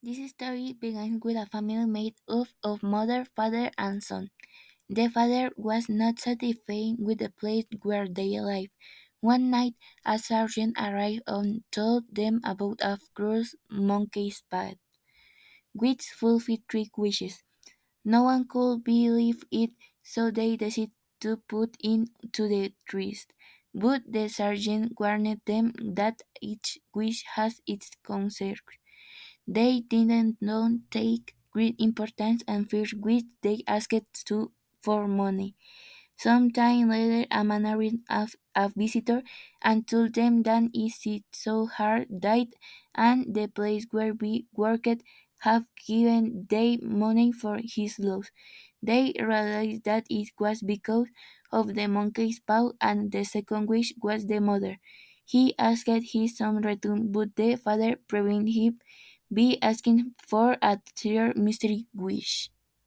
This story begins with a family made up of mother, father, and son. The father was not satisfied with the place where they lived. One night, a sergeant arrived and told them about a cruel monkey's path, which fulfilled three wishes. No one could believe it, so they decided to put it to the test. But the sergeant warned them that each wish has its consequences. They didn't not take great importance and first which they asked for money. Some time later a man arrived as a visitor and told them that his so hard died and the place where we worked have given they money for his loss. They realized that it was because of the monkey's paw and the second wish was the mother. He asked his son return, but the father prevented him be asking for a third mystery wish.